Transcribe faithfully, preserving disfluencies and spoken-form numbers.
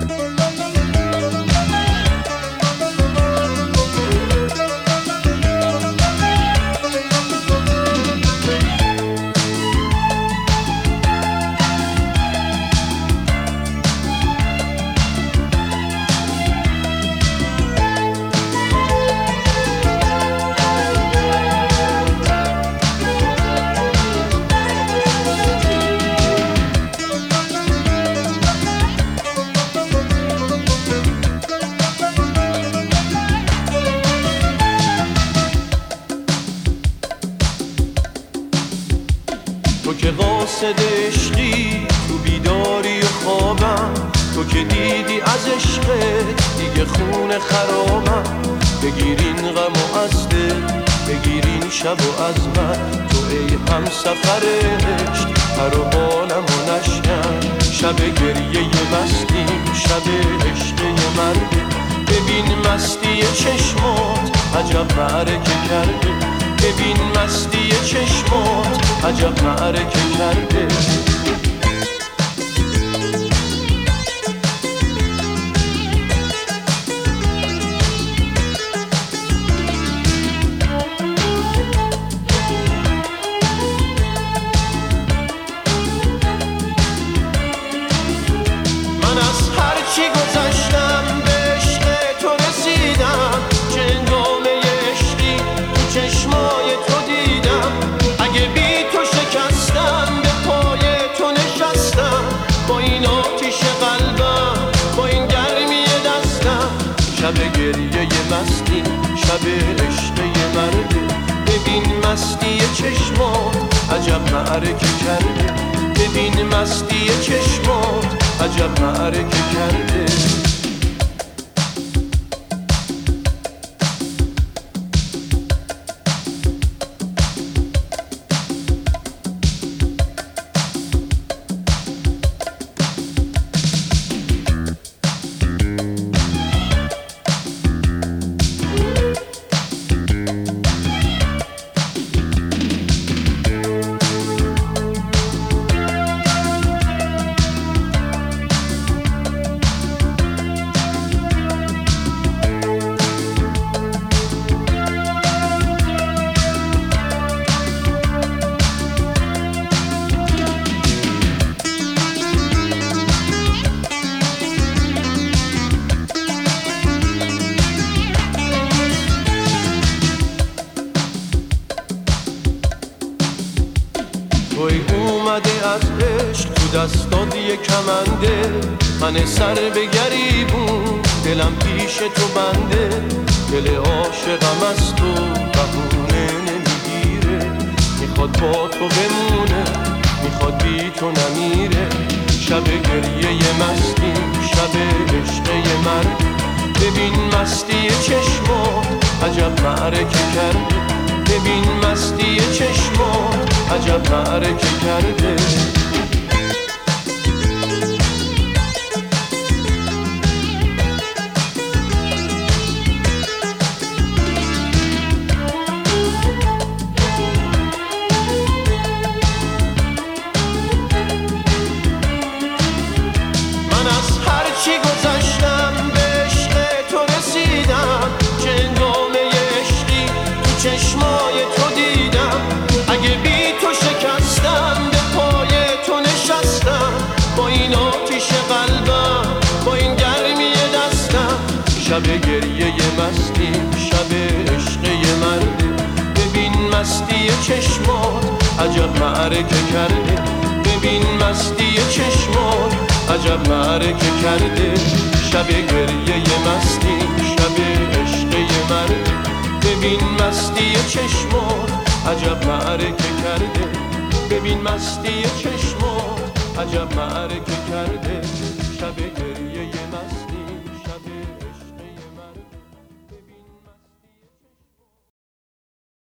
تو که قاصد عشقی، تو بیداری و خوابم، تو که دیدی از عشقت دیگه خون خرابم. بگیرین غم و از دل، بگیرین شب و از من، تو ای هم سفر عشق پر و بالم و نشکن. شب گریه مستیم، شب عشق مرده، ببین مستی چشمات عجب معرکه کرده. ببین مستی چشمات عجب معرکه کرده. من از هر چی گذشتم به عشق تو رسیدم، چه هنگامه عشقی تو چشمای تو دیدم. اگه بی تو شکستم به پای تو نشستم، با این آتیش قلبم، با این گرمی دستم. شب گریه مستی، شب عشق مرده، ببین مستی چشمات عجب معرکه کرده. ببین مستی چشمات عجب معرکه کرده. توی اومده از عشق تو دستات یه کمنده، من سر به گریبون دلم پیش تو بنده. دل عاشقم از تو بهونه نمیگیره، میخواد با تو بمونه، میخواد بی تو نمیره. شب گریه مستیم، شب عشق مرد، ببین مستی چشمات عجب معرکه کرده. ببین مستی چشمات عجب معرکه کرده. من از هر چی گذشتم به عشق تو رسیدم، چه هنگامه عشقی تو چشمای تو دیدم. اگه بی تو شکستم به پای تو نشستم، با این آتیش قلبم، با این گرمی دستم. شب گریه مستیم، شب عشق مرده، ببین مستی چشمات عجب معرکه کرده. ببین مستی چشمات عجب معرکه کرده. شب گریه مستیم، شب عشق مرده، ببین مستی چشمات عجب معرکه کرده. ببین مستی چشمات عجب معرکه کرده. شب گریه مستی